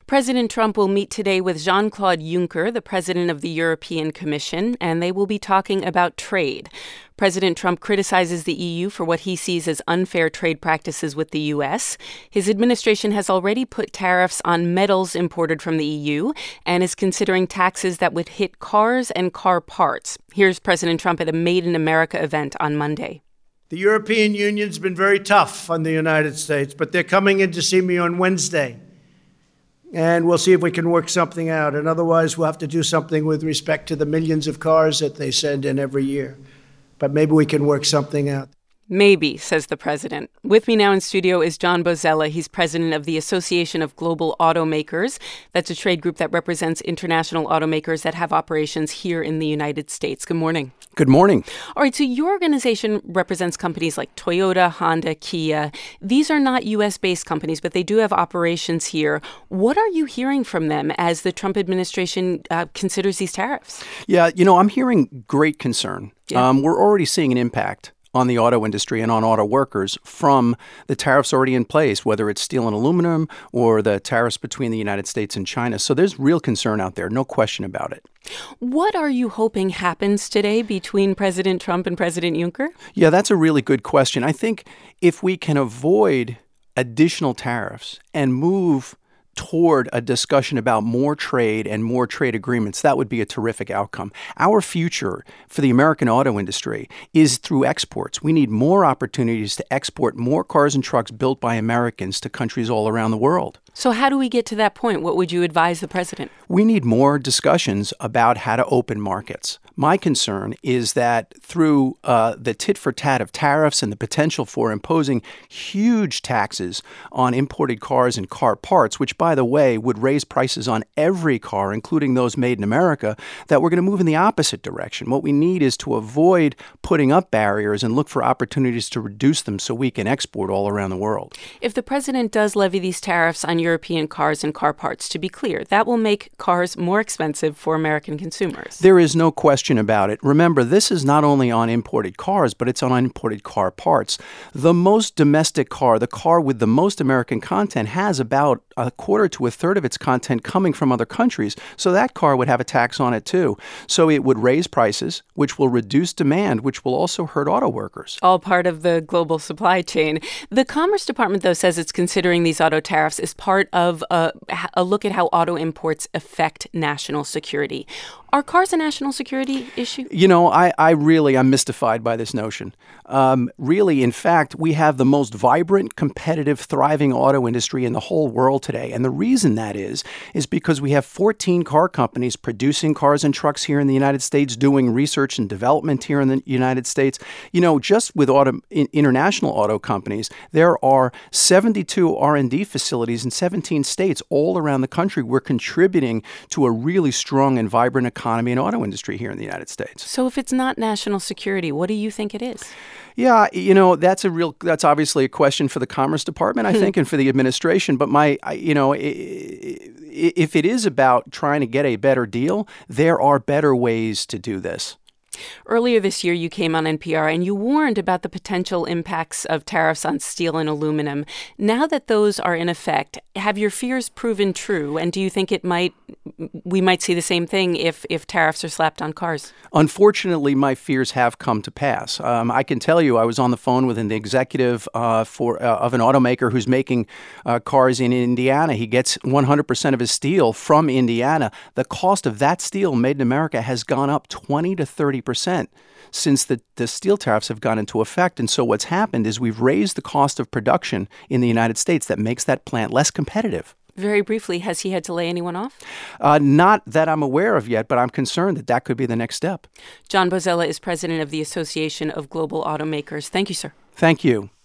President Trump will meet today with Jean-Claude Juncker, the president of the European Commission, and they will be talking about trade. President Trump criticizes the EU for what he sees as unfair trade practices with the U.S. His administration has already put tariffs on metals imported from the EU and is considering taxes that would hit cars and car parts. Here's President Trump at a Made in America event on Monday. The European Union's been very tough on the United States, but they're coming in to see me on Wednesday. And we'll see if we can work something out. And otherwise, we'll have to do something with respect to the millions of cars that they send in every year. But maybe we can work something out. Maybe, says the president. With me now in studio is John Bozzella. He's president of the Association of Global Automakers. That's a trade group that represents international automakers that have operations here in the United States. Good morning. Good morning. All right, so your organization represents companies like Toyota, Honda, Kia. These are not U.S.-based companies, but they do have operations here. What are you hearing from them as the Trump administration considers these tariffs? Yeah, I'm hearing great concern. Yeah. We're already seeing an impact on the auto industry and on auto workers from the tariffs already in place, whether it's steel and aluminum or the tariffs between the United States and China. So there's real concern out there, no question about it. What are you hoping happens today between President Trump and President Juncker? Yeah, that's a really good question. I think if we can avoid additional tariffs and move toward a discussion about more trade and more trade agreements, that would be a terrific outcome. Our future for the American auto industry is through exports. We need more opportunities to export more cars and trucks built by Americans to countries all around the world. So how do we get to that point? What would you advise the president? We need more discussions about how to open markets. My concern is that through the tit-for-tat of tariffs and the potential for imposing huge taxes on imported cars and car parts, which, by the way, would raise prices on every car, including those made in America, that we're going to move in the opposite direction. What we need is to avoid putting up barriers and look for opportunities to reduce them so we can export all around the world. If the president does levy these tariffs on European cars and car parts, to be clear, that will make cars more expensive for American consumers. There is no question about it. Remember, this is not only on imported cars, but it's on imported car parts. The most domestic car, the car with the most American content, has about a quarter to a third of its content coming from other countries. So that car would have a tax on it too. So it would raise prices, which will reduce demand, which will also hurt auto workers. All part of the global supply chain. The Commerce Department, though, says it's considering these auto tariffs as part of a look at how auto imports affect national security. Are cars a national security issue? I'm mystified by this notion. Really, in fact, we have the most vibrant, competitive, thriving auto industry in the whole world today. And the reason that is because we have 14 car companies producing cars and trucks here in the United States, doing research and development here in the United States. Just with international auto companies, there are 72 R&D facilities in 17 states all around the country. We're contributing to a really strong and vibrant economy and auto industry here in the United States. So if it's not national security, what do you think it is? Yeah, that's obviously a question for the Commerce Department, I think, and for the administration. But if it is about trying to get a better deal, there are better ways to do this. Earlier this year, you came on NPR and you warned about the potential impacts of tariffs on steel and aluminum. Now that those are in effect, have your fears proven true? And do you think we might see the same thing if tariffs are slapped on cars? Unfortunately, my fears have come to pass. I can tell you I was on the phone with an executive of an automaker who's making cars in Indiana. He gets 100% of his steel from Indiana. The cost of that steel made in America has gone up 20 to 30% since the steel tariffs have gone into effect. And so what's happened is we've raised the cost of production in the United States that makes that plant less competitive. Very briefly, has he had to lay anyone off? Not that I'm aware of yet, but I'm concerned that could be the next step. John Bozzella is president of the Association of Global Automakers. Thank you, sir. Thank you.